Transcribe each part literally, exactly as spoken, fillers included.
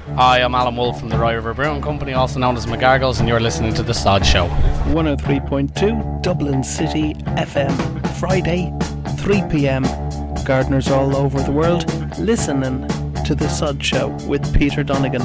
Hi, I'm Alan Wolfe from the Rye River Brewing Company, also known as McGargles, and you're listening to The Sod Show. one oh three point two Dublin City F M, Friday, three p.m. Gardeners all over the world listening to The Sod Show with Peter Donegan.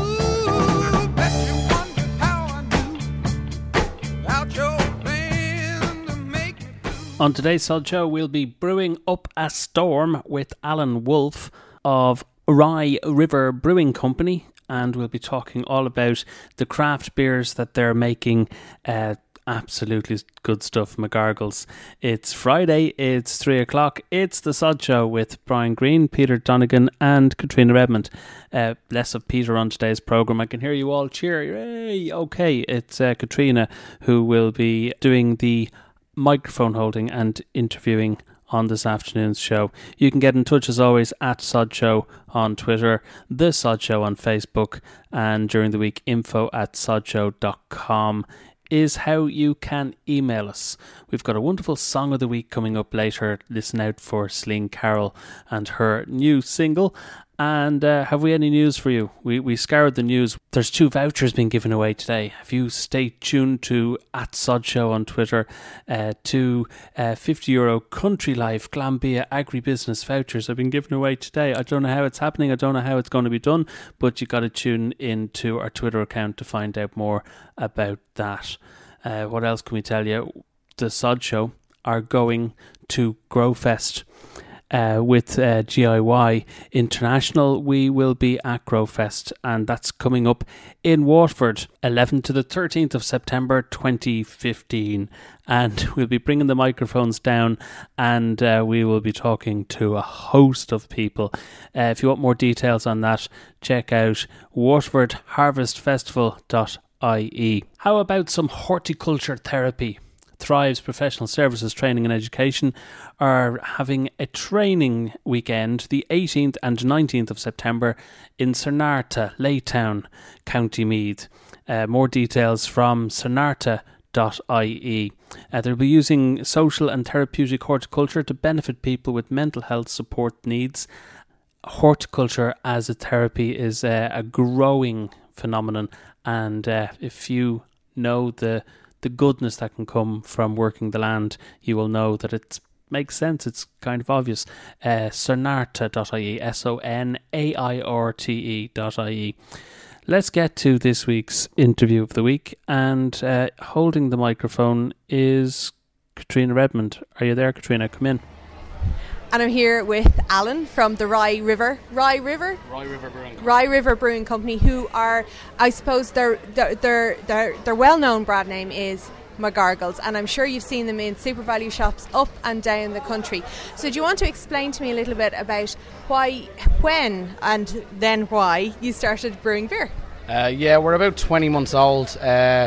On today's Sod Show, we'll be brewing up a storm with Alan Wolfe of Rye River Brewing Company, and we'll be talking all about the craft beers that they're making. Uh, absolutely good stuff, McGargles. It's Friday, it's three o'clock, it's the Sod Show with Brian Green, Peter Donegan and Katrina Redmond. Uh, less of Peter on today's programme. I can hear you all cheer. Yay! Okay, it's uh, Katrina who will be doing the microphone holding and interviewing on this afternoon's show. You can get in touch as always at Sod Show on Twitter, The Sod Show on Facebook, and during the week info at sodshow dot com is how you can email us. We've got a wonderful song of the week coming up later. Listen out for Celine Carroll and her new single. And uh, have we any news for you? We we scoured the news. There's two vouchers being given away today. If you stay tuned to at Sod Show on Twitter, uh, two uh, fifty euro Country Life Glambia Agribusiness vouchers have been given away today. I don't know how it's happening. I don't know how it's going to be done, but you got to tune into our Twitter account to find out more about that. Uh, what else can we tell you? The Sod Show are going to Growfest. Uh, with uh, G I Y International. We will be at Growfest, and that's coming up in Waterford, eleventh to the thirteenth of September twenty fifteen. And we'll be bringing the microphones down, and uh, we will be talking to a host of people. Uh, if you want more details on that, check out waterford harvest festival dot I E. How about some horticulture therapy? Thrive's Professional Services Training and Education are having a training weekend the eighteenth and nineteenth of September in Cernarta, Laytown, County Meath. Uh, more details from cernarta dot I E. Uh, they'll be using social and therapeutic horticulture to benefit people with mental health support needs. Horticulture as a therapy is uh, a growing phenomenon, and uh, if you know the the goodness that can come from working the land, you will know that it makes sense. It's kind of obvious. Uh, Cernarta dot I E, S O N A I R T E dot I E. Let's get to this week's interview of the week, and uh, holding the microphone is Katrina Redmond. Are you there, Katrina? Come in. And I'm here with Alan from the Rye River. Rye River? Rye River Brewing Company. Rye River Brewing Company, who are, I suppose, their their their their, their well-known brand name is McGargles, and I'm sure you've seen them in super value shops up and down the country. So do you want to explain to me a little bit about why, when, and then why you started brewing beer? Uh, yeah, we're about twenty months old. Uh,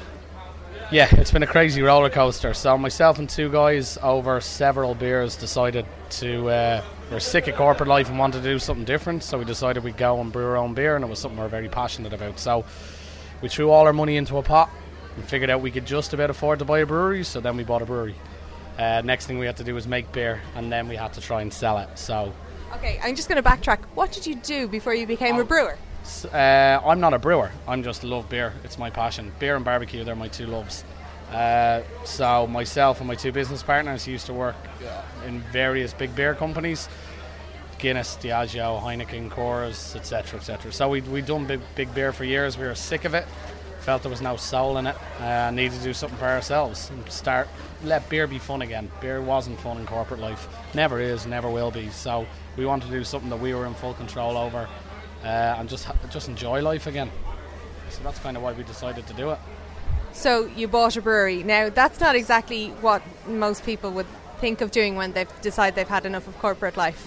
yeah, it's been a crazy roller coaster. So myself and two guys over several beers decided to, uh, we're sick of corporate life and wanted to do something different. So we decided we'd go and brew our own beer, and it was something we we're very passionate about. So we threw all our money into a pot and figured out we could just about afford to buy a brewery. So then we bought a brewery. Uh, next thing we had to do was make beer, and then we had to try and sell it. So, okay, I'm just going to backtrack. What did you do before you became oh, a brewer? Uh, I'm not a brewer. I'm just love beer. It's my passion. Beer and barbecue, they're my two loves. Uh, so myself and my two business partners used to work uh, in various big beer companies, Guinness, Diageo, Heineken, Coors, et cetera, et cetera. So we'd, we'd done big, big beer for years. We were sick of it. Felt there was no soul in it. Uh, needed to do something for ourselves and start let beer be fun again. Beer wasn't fun in corporate life. Never is, never will be. So we wanted to do something that we were in full control over. Uh, and just just enjoy life again. So that's kind of why we decided to do it. So you bought a brewery. Now, that's not exactly what most people would think of doing when they decide they've had enough of corporate life.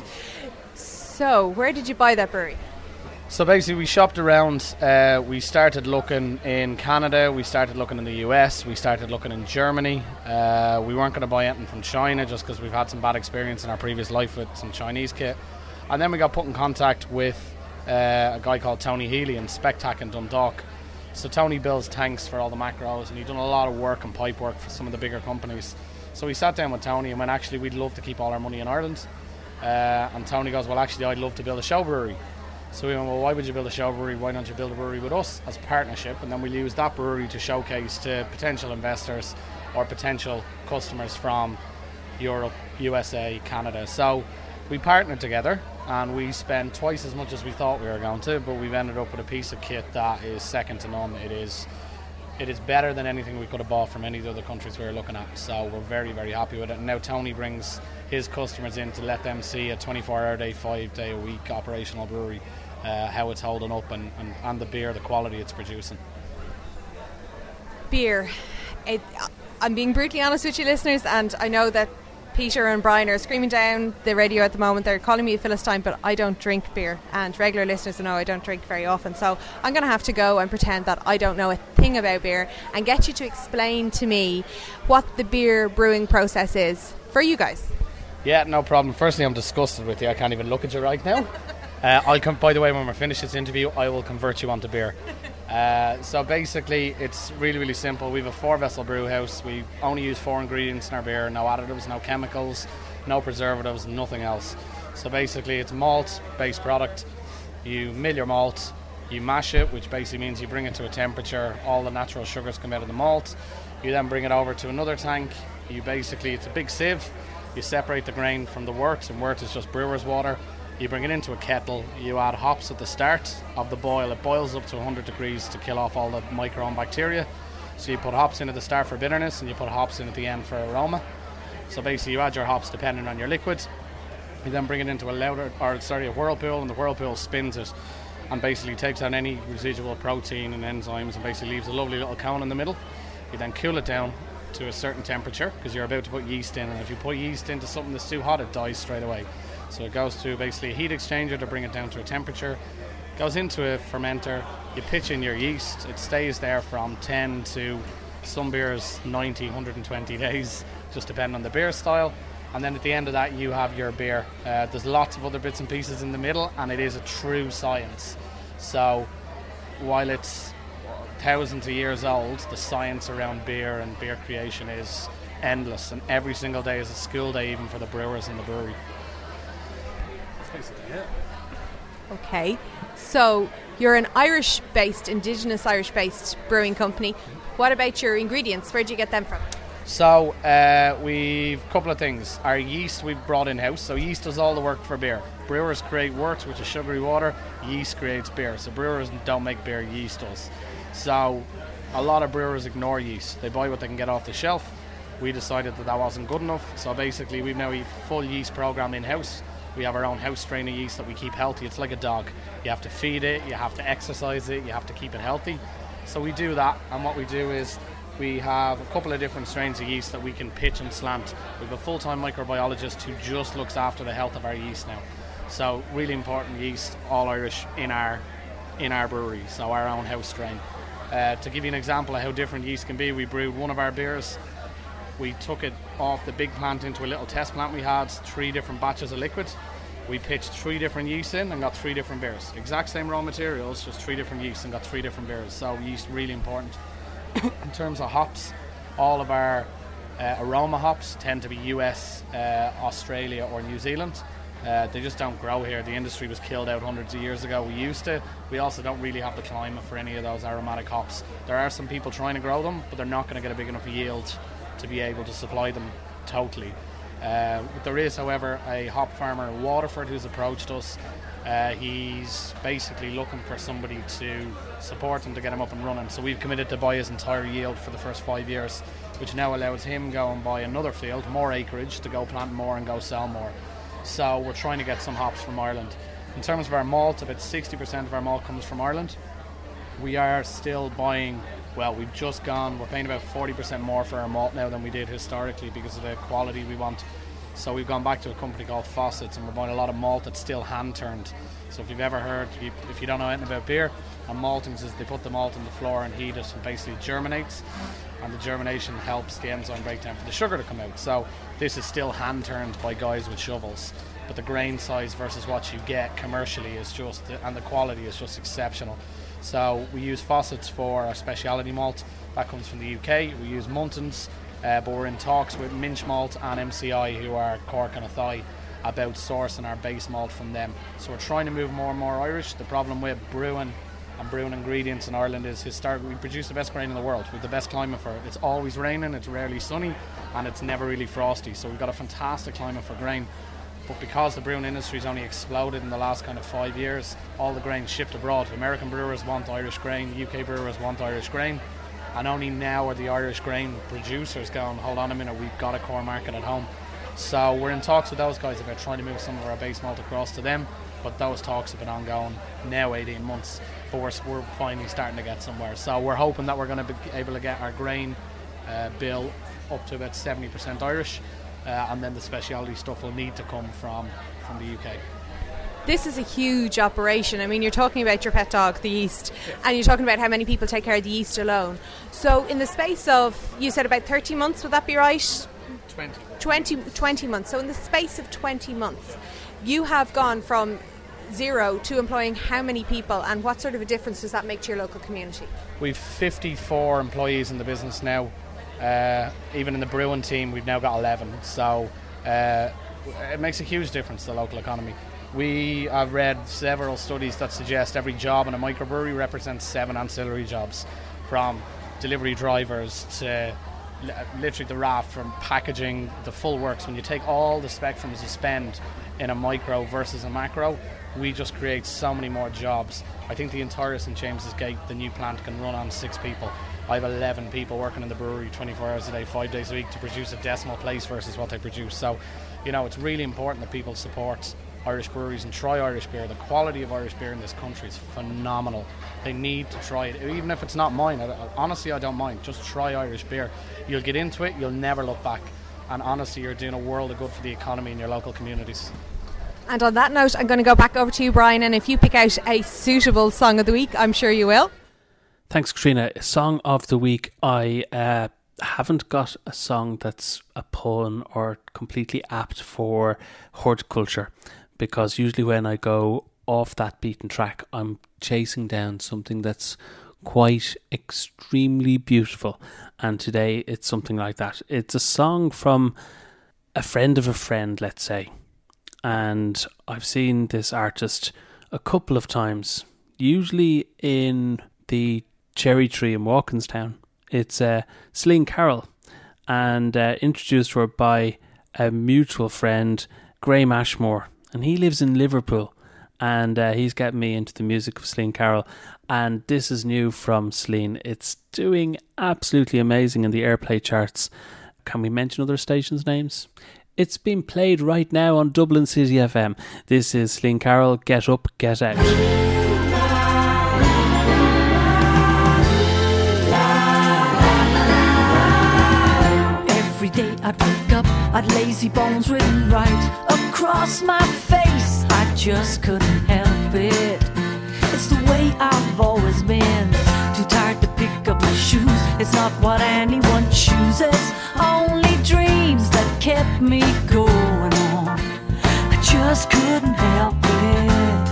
So where did you buy that brewery? So basically we shopped around. Uh, we started looking in Canada, we started looking in the U S, we started looking in Germany. Uh, we weren't going to buy anything from China just because we've had some bad experience in our previous life with some Chinese kit. And then we got put in contact with Uh, a guy called Tony Healy in Spectac in Dundalk. So Tony builds tanks for all the macros, and he'd done a lot of work and pipe work for some of the bigger companies. So we sat down with Tony and went, actually, we'd love to keep all our money in Ireland. Uh, and Tony goes, well, actually, I'd love to build a show brewery. So we went, well, why would you build a show brewery? Why don't you build a brewery with us as a partnership? And then we'll use that brewery to showcase to potential investors or potential customers from Europe, U S A, Canada. So we partnered together and we spent twice as much as we thought we were going to, but we've ended up with a piece of kit that is second to none. It is it is better than anything we could have bought from any of the other countries we were looking at. So we're very, very happy with it. And now Tony brings his customers in to let them see a twenty-four hour day, five day a week operational brewery, uh, how it's holding up and, and, and the beer, the quality it's producing. Beer. It, I'm being brutally honest with you, listeners, and I know that Peter and Brian are screaming down the radio at the moment. They're calling me a Philistine, but I don't drink beer, and regular listeners know I don't drink very often, so I'm going to have to go and pretend that I don't know a thing about beer and get you to explain to me what the beer brewing process is for you guys. Yeah, no problem. Firstly, I'm disgusted with you. I can't even look at you right now. uh, I'll come. By the way, when we're finished this interview, I will convert you onto beer. Uh, so basically it's really really simple. We have a four vessel brew house. We only use four ingredients in our beer, no additives, no chemicals, no preservatives, nothing else. So basically it's malt based product. You mill your malt, you mash it, which basically means you bring it to a temperature, all the natural sugars come out of the malt. You then bring it over to another tank. You basically, it's a big sieve, you separate the grain from the wort, and wort is just brewer's water. You bring it into a kettle, you add hops at the start of the boil. It boils up to one hundred degrees to kill off all the microbiome bacteria. So you put hops in at the start for bitterness and you put hops in at the end for aroma. So basically you add your hops depending on your liquid. You then bring it into a louder, or sorry, a whirlpool, and the whirlpool spins it and basically takes out any residual protein and enzymes and basically leaves a lovely little cone in the middle. You then cool it down to a certain temperature because you're about to put yeast in, and if you put yeast into something that's too hot, it dies straight away. So it goes to basically a heat exchanger to bring it down to a temperature, goes into a fermenter, you pitch in your yeast, it stays there from ten to some beers ninety, one hundred twenty days, just depending on the beer style. And then at the end of that you have your beer. Uh, there's lots of other bits and pieces in the middle, and it is a true science. So while it's thousands of years old, the science around beer and beer creation is endless, and every single day is a school day even for the brewers in the brewery. Okay, so you're an Irish-based, indigenous Irish-based brewing company. What about your ingredients? Where do you get them from? So uh, we've a couple of things. Our yeast we've brought in-house. So yeast does all the work for beer. Brewers create wort, which is sugary water. Yeast creates beer. So brewers don't make beer, yeast does. So a lot of brewers ignore yeast. They buy what they can get off the shelf. We decided that that wasn't good enough. So basically we've now a full yeast program in-house. We have our own house strain of yeast that we keep healthy. It's like a dog. You have to feed it, you have to exercise it, you have to keep it healthy. So we do that, and what we do is we have a couple of different strains of yeast that we can pitch and slant. We have a full-time microbiologist who just looks after the health of our yeast now. So really important yeast, all Irish in our in our brewery, so our own house strain. Uh, to give you an example of how different yeast can be, we brewed one of our beers. We took it off the big plant into a little test plant we had, three different batches of liquid. We pitched three different yeasts in and got three different beers. Exact same raw materials, just three different yeasts and got three different beers. So yeast really important. In terms of hops, all of our uh, aroma hops tend to be U S, uh, Australia or New Zealand. Uh, they just don't grow here. The industry was killed out hundreds of years ago. We used to. We also don't really have the climate for any of those aromatic hops. There are some people trying to grow them, but they're not going to get a big enough yield to be able to supply them totally. Uh, there is, however, a hop farmer in Waterford who's approached us. Uh, he's basically looking for somebody to support him to get him up and running. So we've committed to buy his entire yield for the first five years, which now allows him to go and buy another field, more acreage, to go plant more and go sell more. So we're trying to get some hops from Ireland. In terms of our malt, about sixty percent of our malt comes from Ireland. We are still buying, well, we've just gone, we're paying about forty percent more for our malt now than we did historically because of the quality we want. So we've gone back to a company called Fawcett's, and we're buying a lot of malt that's still hand-turned. So if you've ever heard, if you don't know anything about beer, and malting is they put the malt on the floor and heat it and basically germinates, and the germination helps the enzyme breakdown for the sugar to come out. So this is still hand-turned by guys with shovels, but the grain size versus what you get commercially is just, and the quality is just exceptional. So we use Fawcett's for our speciality malt. That comes from the U K. We use Muntons, uh, but we're in talks with Minch Malt and M C I, who are Cork and Athy, about sourcing our base malt from them. So we're trying to move more and more Irish. The problem with brewing and brewing ingredients in Ireland is historically we produce the best grain in the world with the best climate for it. It's always raining, it's rarely sunny, and it's never really frosty. So we've got a fantastic climate for grain. But because the brewing industry's only exploded in the last kind of five years, all the grain shipped abroad. American brewers want Irish grain, U K brewers want Irish grain, and only now are the Irish grain producers going, hold on a minute, we've got a core market at home. So we're in talks with those guys about trying to move some of our base malt across to them, but those talks have been ongoing now eighteen months, but we're, we're finally starting to get somewhere. So we're hoping that we're going to be able to get our grain uh, bill up to about seventy percent Irish, uh, and then the specialty stuff will need to come from, from the U K. This is a huge operation. I mean, you're talking about your pet dog, the yeast, and you're talking about how many people take care of the yeast alone. So in the space of, you said about thirty months, would that be right? twenty. twenty, twenty months. So in the space of twenty months, you have gone from zero to employing how many people, and what sort of a difference does that make to your local community? We've fifty-four employees in the business now. Uh, even in the brewing team, we've now got eleven. So uh, it makes a huge difference to the local economy. We have read several studies that suggest every job in a microbrewery represents seven ancillary jobs, from delivery drivers to literally the raft, from packaging, the full works. When you take all the spectrums you spend in a micro versus a macro, we just create so many more jobs. I think the entire Saint James's Gate, the new plant, can run on six people. I have eleven people working in the brewery twenty-four hours a day, five days a week to produce a decimal place versus what they produce. So, you know, it's really important that people support Irish breweries and try Irish beer. The quality of Irish beer in this country is phenomenal. They need to try it, even if it's not mine. I, I, honestly, I don't mind. Just try Irish beer. You'll get into it, you'll never look back. And honestly, you're doing a world of good for the economy in your local communities. And on that note, I'm going to go back over to you, Brian, and if you pick out a suitable song of the week, I'm sure you will. Thanks, Katrina. Song of the week, I uh, haven't got a song that's a pun or completely apt for horticulture, because usually when I go off that beaten track, I'm chasing down something that's quite extremely beautiful, and today it's something like that. It's a song from a friend of a friend, let's say, and I've seen this artist a couple of times, usually in the Cherry Tree in Walkinstown. It's uh, Celine Carroll, and uh, introduced her by a mutual friend, Graham Ashmore, and he lives in Liverpool, and uh, he's getting me into the music of Celine Carroll, and this is new from Celine. It's doing absolutely amazing in the airplay charts. Can we mention other stations' names? It's been played right now on Dublin City F M. This is Celine Carroll, Get Up, Get Out. Every day I'd wake up, I'd lazy bones written right across my face. I just couldn't help it. It's the way I've always been. Too tired to pick up my shoes. It's not what anyone chooses. Only dreams that kept me going on. I just couldn't help it.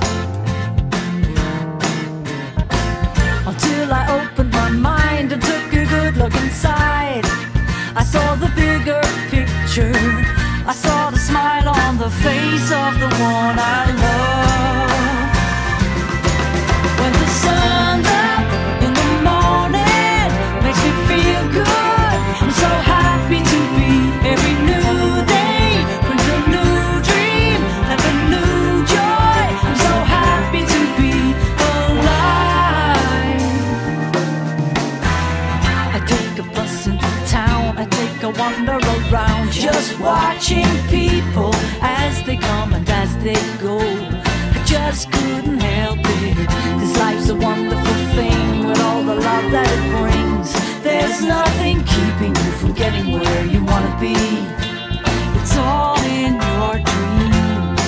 Until I opened my mind and took a good look inside. I saw the bigger picture. I saw the smile on the face of the one I love. When the sun's up in the morning, makes me feel good. I'm so happy to be. Every new day brings a new dream and a new joy. I'm so happy to be alive. I take a bus into town, I take a wander around, just watching people as they come and as they go. I just couldn't help it. This life's a wonderful thing with all the love that it brings. There's nothing keeping you from getting where you want to be. It's all in your dreams.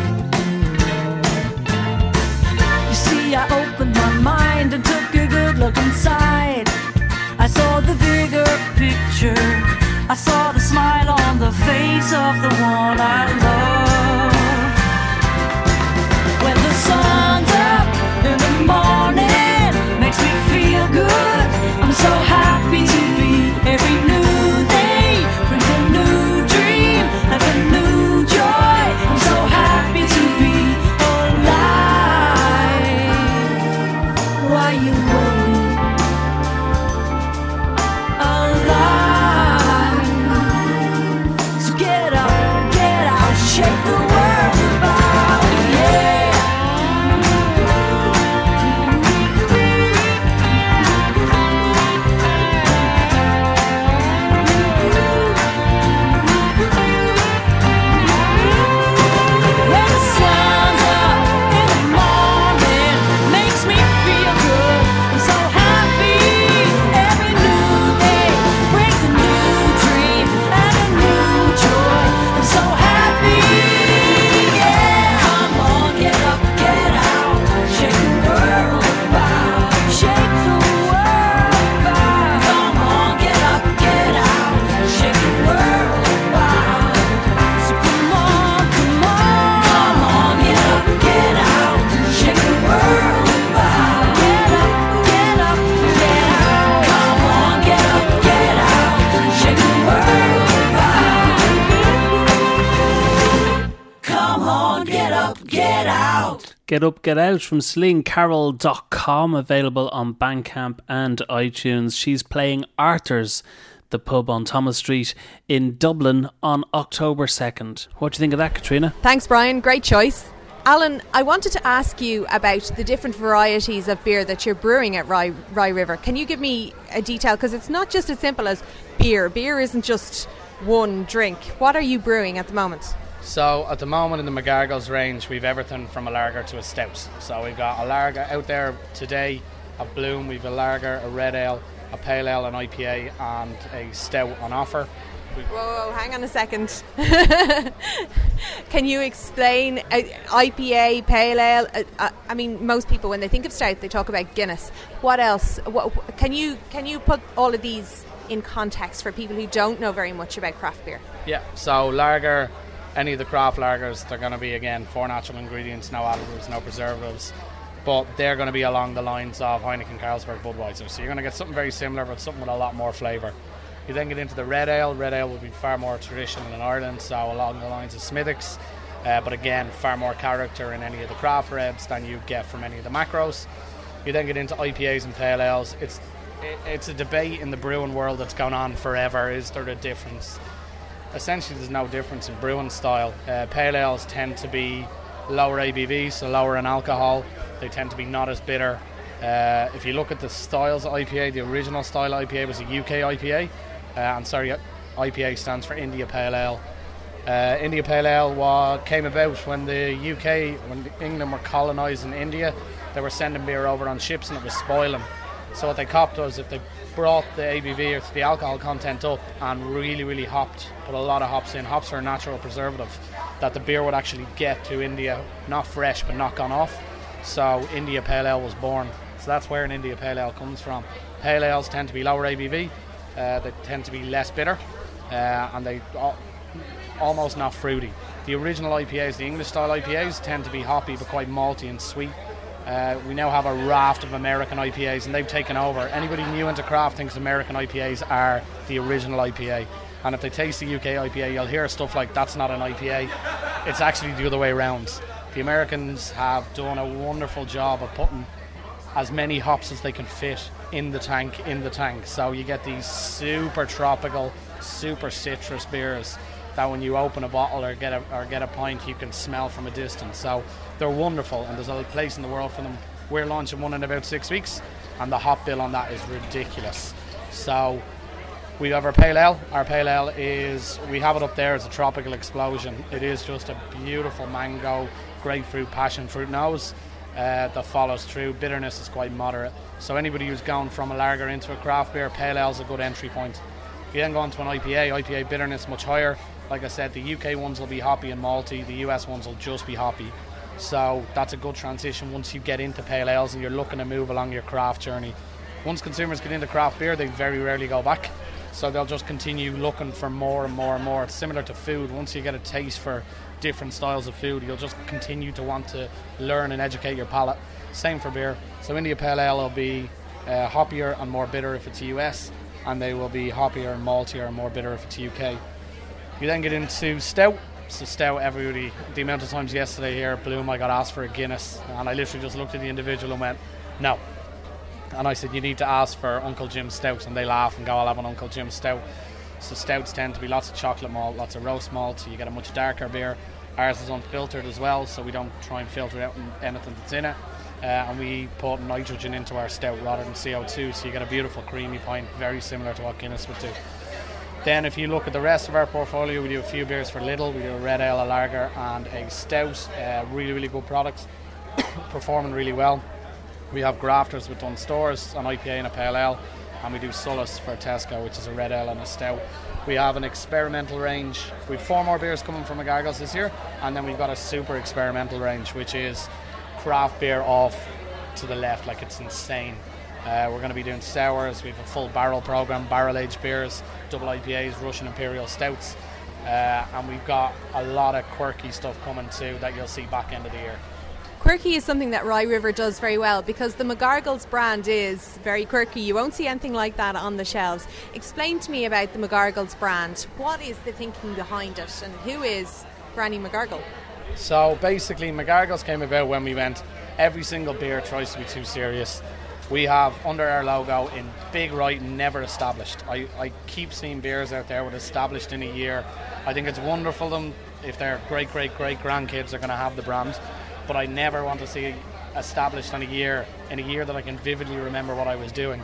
You see, I opened my mind and took a good look inside. I saw the bigger picture. I saw the smile on the face of the one I love. When the sun's up in the morning, makes me feel good. I'm so happy to be. Every new day brings a new dream and a new joy. I'm waiting alive. So get up, get out, shake the world about, yeah. Get Up, Get Out from Celine Carroll dot com, available on Bandcamp and iTunes. She's playing Arthur's, the pub on Thomas Street in Dublin on October second. What do you think of that, Katrina? Thanks, Brian. Great choice. Alan, I wanted to ask you about the different varieties of beer that you're brewing at Rye, Rye River. Can you give me a detail? Because it's not just as simple as beer. Beer isn't just one drink. What are you brewing at the moment? So at the moment in the McGargles range, we've everything from a lager to a stout. So we've got a lager out there today, a Bloom, we've a lager, a red ale, a pale ale, an I P A and a stout on offer. Whoa, whoa, hang on a second. Can you explain uh, I P A, pale ale? Uh, uh, I mean, most people when they think of stout, they talk about Guinness. What else? What, can you can you put all of these in context for people who don't know very much about craft beer? Yeah, so lager, any of the craft lagers, they're going to be, again, four natural ingredients, no additives, no preservatives, but they're going to be along the lines of Heineken, Carlsberg, Budweiser. So you're going to get something very similar, but something with a lot more flavour. You then get into the red ale. Red ale will be far more traditional in Ireland, so along the lines of Smithwick's, uh, but again, far more character in any of the craft reds than you get from any of the macros. You then get into I P As and pale ales. It's it's a debate in the brewing world that's gone on forever. Is there a difference? Essentially, there's no difference in brewing style. Uh, pale ales tend to be lower A B V, so lower in alcohol. They tend to be not as bitter. Uh, if you look at the styles of I P A, the original style I P A was a U K I P A. Uh, I'm sorry, I P A stands for India Pale Ale. Uh, India Pale Ale wa- came about when the U K, when England were colonising India. They were sending beer over on ships and it was spoiling. So what they copped was if they brought the A B V or the alcohol content up and really, really hopped, put a lot of hops in. Hops are a natural preservative that the beer would actually get to India, not fresh but not gone off. So India Pale Ale was born. So that's where an India Pale Ale comes from. Pale ales tend to be lower A B V. Uh, they tend to be less bitter, uh, and they al- almost not fruity. The original I P As, the English style I P As, tend to be hoppy but quite malty and sweet. Uh, we now have a raft of American I P As and they've taken over. Anybody new into craft thinks American I P As are the original I P A, and if they taste the U K I P A, you'll hear stuff like that's not an I P A. It's actually the other way around. The Americans have done a wonderful job of putting as many hops as they can fit in the tank, in the tank. So you get these super tropical, super citrus beers that when you open a bottle or get a or get a pint, you can smell from a distance. So they're wonderful, and there's a place in the world for them. We're launching one in about six weeks, and the hop bill on that is ridiculous. So we have our pale ale. Our pale ale is, we have it up there as a tropical explosion. It is just a beautiful mango, grapefruit, passion fruit nose. Uh, that follows through. Bitterness is quite moderate. So anybody who's gone from a lager into a craft beer, pale ale is a good entry point. You then go into an I P A. I P A bitterness much higher. Like I said, the U K ones will be hoppy and malty. The U S ones will just be hoppy. So that's a good transition once you get into pale ales and you're looking to move along your craft journey. Once consumers get into craft beer, they very rarely go back. So they'll just continue looking for more and more and more. It's similar to food. Once you get a taste for different styles of food, you'll just continue to want to learn and educate your palate. Same for beer. So India Pale Ale will be uh, hoppier and more bitter if it's U S, and they will be hoppier and maltier and more bitter if it's U K. You then get into stout. So stout, everybody, the amount of times yesterday here at Bloom I got asked for a Guinness, and I literally just looked at the individual and went, no. and I said, you need to ask for Uncle Jim's Stout, and they laugh and go, I'll have an Uncle Jim's Stout. So stouts tend to be lots of chocolate malt, lots of roast malt, so you get a much darker beer. Ours is unfiltered as well, so we don't try and filter out anything that's in it. Uh, and we put nitrogen into our stout rather than C O two, so you get a beautiful creamy pint, very similar to what Guinness would do. Then if you look at the rest of our portfolio, we do a few beers for Lidl. We do a red ale, a lager and a stout. Uh, really, really good products, performing really well. We have Grafters with Dunn Stores, an I P A and a Pale Ale, and we do Sullus for Tesco, which is a red ale and a stout. We have an experimental range. We have four more beers coming from McGargles this year, and then we've got a super experimental range, which is craft beer off to the left, like it's insane. Uh, we're going to be doing sours. We have a full barrel program, barrel aged beers, double I P As, Russian Imperial Stouts, uh, and we've got a lot of quirky stuff coming too that you'll see back end of the year. Quirky is something that Rye River does very well, because the McGargles brand is very quirky. You won't see anything like that on the shelves. Explain to me about the McGargles brand. What is the thinking behind it, and who is Granny McGargle? So basically, McGargles came about when we went, every single beer tries to be too serious. We have under our logo in big writing, never established. I, I keep seeing beers out there with established in a year. I think it's wonderful them if their great, great, great grandkids are going to have the brand. But I never want to see established in a year, in a year that I can vividly remember what I was doing.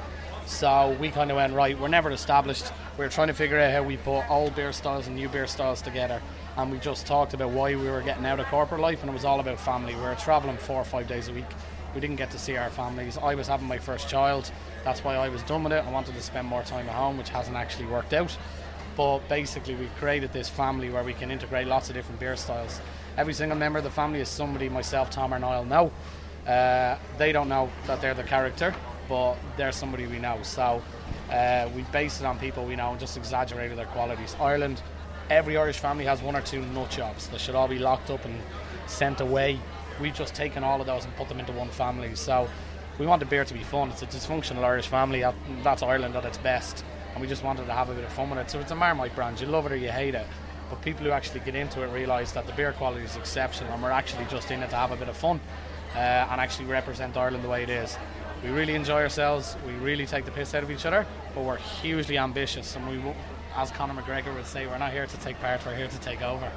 So we kind of went, right, we're never established. We're trying to figure out how we put old beer styles and new beer styles together. And we just talked about why we were getting out of corporate life, and it was all about family. We were travelling four or five days a week. We didn't get to see our families. I was having my first child. That's why I was done with it. I wanted to spend more time at home, which hasn't actually worked out. But basically, we've created this family where we can integrate lots of different beer styles. Every single member of the family is somebody myself, Tom or Niall know. Uh, they don't know that they're the character, but they're somebody we know. So uh, we base it on people we know and just exaggerated their qualities. Ireland, every Irish family has one or two nut jobs. They should all be locked up and sent away. We've just taken all of those and put them into one family. So we want the beer to be fun. It's a dysfunctional Irish family. That's Ireland at its best. And we just wanted to have a bit of fun with it. So it's a Marmite brand. You love it or you hate it. But people who actually get into it realise that the beer quality is exceptional, and we're actually just in it to have a bit of fun uh, and actually represent Ireland the way it is. We really enjoy ourselves. We really take the piss out of each other, but we're hugely ambitious. And we, as Conor McGregor would say, we're not here to take part, we're here to take over.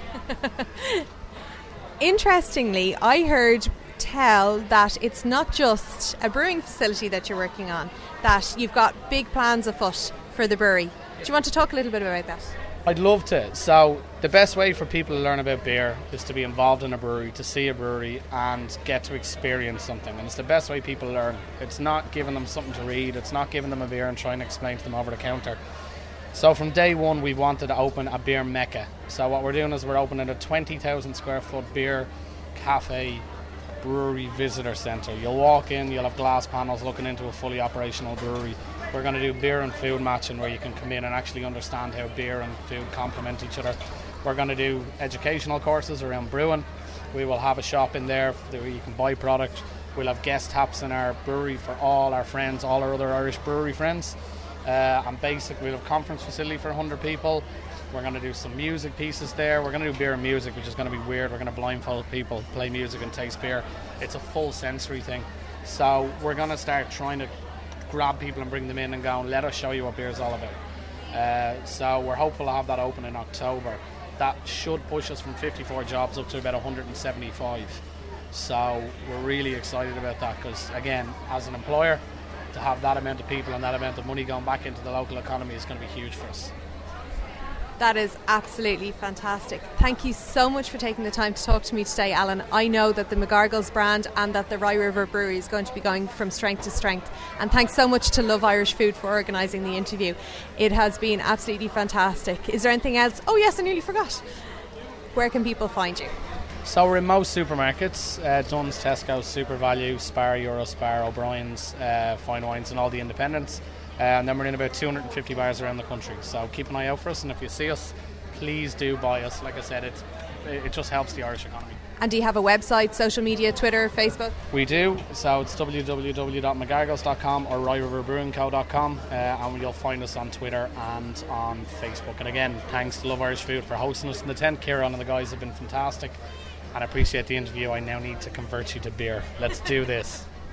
Interestingly, I heard tell that it's not just a brewing facility that you're working on, that you've got big plans afoot for the brewery. Do you want to talk a little bit about that? I'd love to. So the best way for people to learn about beer is to be involved in a brewery, to see a brewery and get to experience something. And it's the best way people learn. It's not giving them something to read. It's not giving them a beer and trying to explain to them over the counter. So from day one, we wanted to open a beer mecca. So what we're doing is we're opening a twenty thousand square foot beer, cafe, brewery visitor centre. You'll walk in, you'll have glass panels looking into a fully operational brewery. We're going to do beer and food matching, where you can come in and actually understand how beer and food complement each other. We're going to do educational courses around brewing. We will have a shop in there where you can buy product. We'll have guest taps in our brewery for all our friends, all our other Irish brewery friends. Uh, and basically we'll have a conference facility for one hundred people. We're going to do some music pieces there. We're going to do beer and music, which is going to be weird. We're going to blindfold people, play music and taste beer. It's a full sensory thing. So we're going to start trying to grab people and bring them in and go, let us show you what beer is all about. Uh, so we're hopeful to have that open in October. That should push us from fifty-four jobs up to about one hundred seventy-five. So we're really excited about that, because again, as an employer, to have that amount of people and that amount of money going back into the local economy is going to be huge for us. That is absolutely fantastic. Thank you so much for taking the time to talk to me today, Alan. I know that the McGargles brand and that the Rye River Brewery is going to be going from strength to strength. And thanks so much to Love Irish Food for organising the interview. It has been absolutely fantastic. Is there anything else? Oh yes, I nearly forgot. Where can people find you? So we're in most supermarkets, uh, Dunn's, Tesco, Super Value, Spar, Eurospar, O'Brien's, uh, Fine Wines and all the independents. Uh, and then we're in about two hundred fifty bars around the country. So keep an eye out for us, and if you see us, please do buy us. Like I said, it's, it just helps the Irish economy. And do you have a website, social media, Twitter, Facebook? We do. So it's w w w dot mcgargles dot com or rye river brewing co dot com, uh, and you'll find us on Twitter and on Facebook. And again, thanks to Love Irish Food for hosting us in the tent. Kieran and the guys have been fantastic, and I appreciate the interview. I now need to convert you to beer. Let's do this.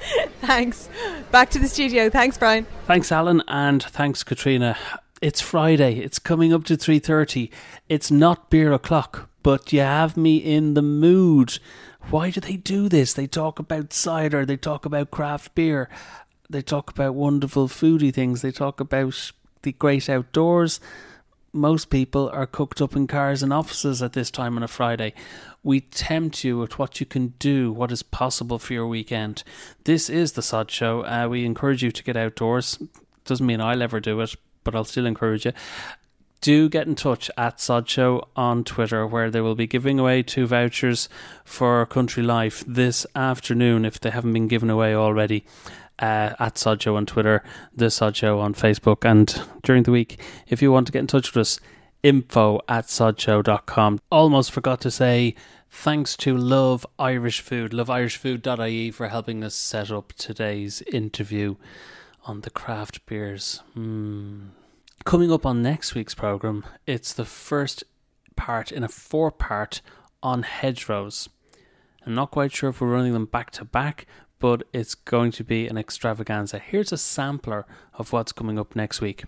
Thanks. Back to the studio. Thanks, Brian. Thanks, Alan, and thanks, Katrina. It's Friday. It's coming up to three thirty. It's not beer o'clock, but you have me in the mood. Why do they do this? They talk about cider. They talk about craft beer. They talk about wonderful foodie things. They talk about the great outdoors. Most people are cooked up in cars and offices at this time on a Friday. We tempt you with what you can do, what is possible for your weekend. This is the Sod Show. Uh, we encourage you to get outdoors. Doesn't mean I'll ever do it, but I'll still encourage you. Do get in touch at Sod Show on Twitter, where they will be giving away two vouchers for Country Life this afternoon if they haven't been given away already. Uh, at Sod Show on Twitter, The Sod Show on Facebook, and during the week, if you want to get in touch with us, info at sodshow dot com. Almost forgot to say thanks to Love Irish Food, love irish food dot I E, for helping us set up today's interview on the craft beers. Mm. Coming up on next week's programme, it's the first part in a four-part on hedgerows. I'm not quite sure if we're running them back to back, but it's going to be an extravaganza. Here's a sampler of what's coming up next week.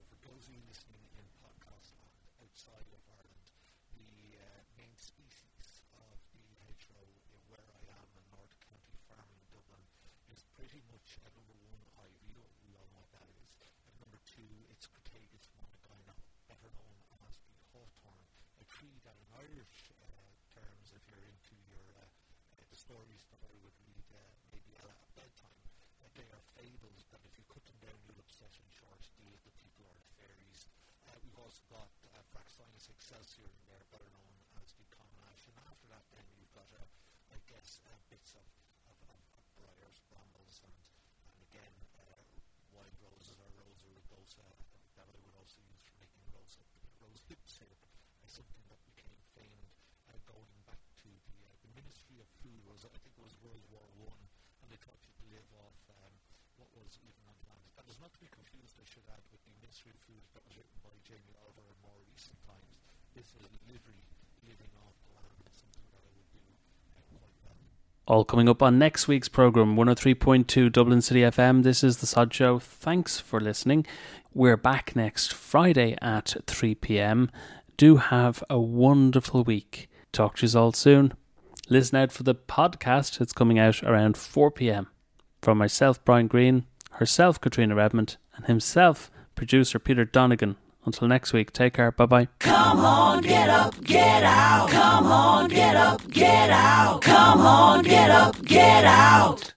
Excelsior in there, better known as the common ash, and after that then you've got uh, I guess uh, bits of, of, of, of briars, brambles, and, and again uh, wild roses or rosa rugosa that I would also use for making rose, rose hip syrup, uh, something that became famed uh, going back to the, uh, the Ministry of Food. Was I think it was World War One, and they taught you to live off um, what was even on land. That is not to be confused, I should add, with the Ministry of Food that was written by Jamie Oliver in more recent times. This is literally living off the land, something that I would do uh, quite well. All coming up on next week's programme, one oh three point two Dublin City F M. This is The Sod Show. Thanks for listening. We're back next Friday at three p.m. Do have a wonderful week. Talk to you all soon. Listen out for the podcast. It's coming out around four p.m. From myself, Brian Green, herself, Katrina Redmond, and himself, producer Peter Donegan. Until next week, take care. Bye-bye. Come on, get up, get out. Come on, get up, get out. Come on, get up, get out.